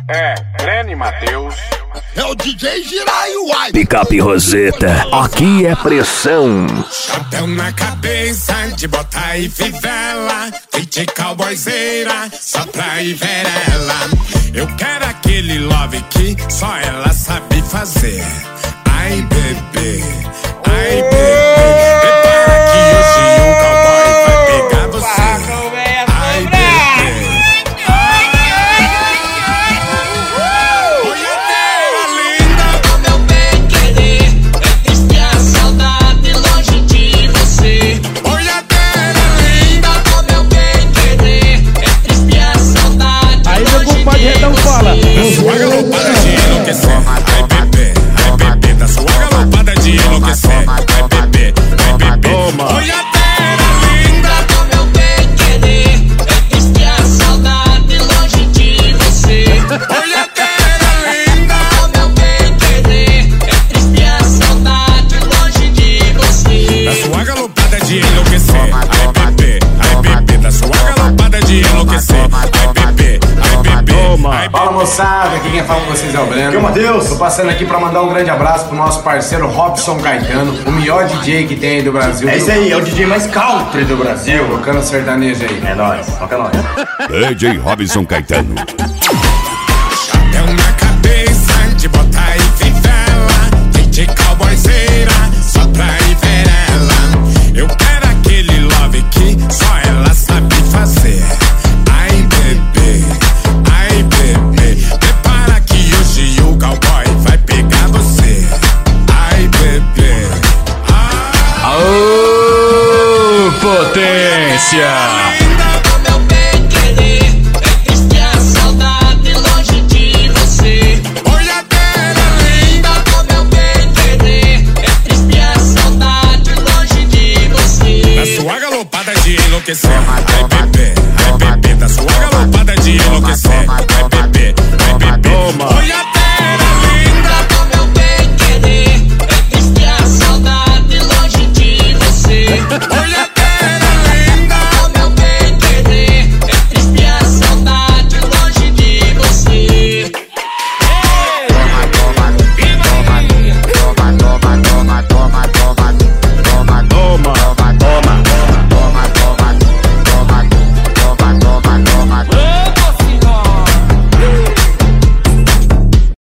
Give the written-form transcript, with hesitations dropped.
É, Breno e Matheus. É o DJ Giraio White. Picape Roseta, aqui é pressão. Chapéu na cabeça, de bota e fivela, kit cowboyzeira, só pra ir ver ela. Eu quero aquele love que só ela sabe fazer. Ai bebê, ai bebê, prepara que hoje um cowboy vai pegar você. Ai bebê. Então fala. Da sua galopada de enlouquecer, ai bebê, da sua galopada de enlouquecer, ai bebê, Toma. Oi, a terra linda do meu bem querer, é triste a saudade longe de você. Oi, a terra linda do meu bem querer, é triste a saudade longe de você. Da sua galopada de enlouquecer, ai bebê, da sua galopada de enlouquecer, ai bebê. Fala moçada, aqui quem fala com vocês é o Breno. Aqui é o Matheus. Tô passando aqui pra mandar um grande abraço pro nosso parceiro Robson Caetano, o melhor DJ que tem aí do Brasil. É isso aí, é o DJ mais country do Brasil. Tocando sertanejo aí. É nóis, toca nós. DJ Robson Caetano. Chapéu na cabeça, de bota e fivela, kit cowboyzeira, só pra ir ver ela. Eu quero aquele love que só ela sabe fazer. Ai bebê, ai bebê, prepara que hoje o cowboy vai pegar você. Ai bebê. Aô, potência! Do meu bem querer, é triste a saudade longe de você. Oi, a terra linda Do meu bem querer, é triste a saudade longe de você. da sua galopada de enlouquecer, ai bebê, da sua galopada de enlouquecer, ai bebê, Toma. Oi, a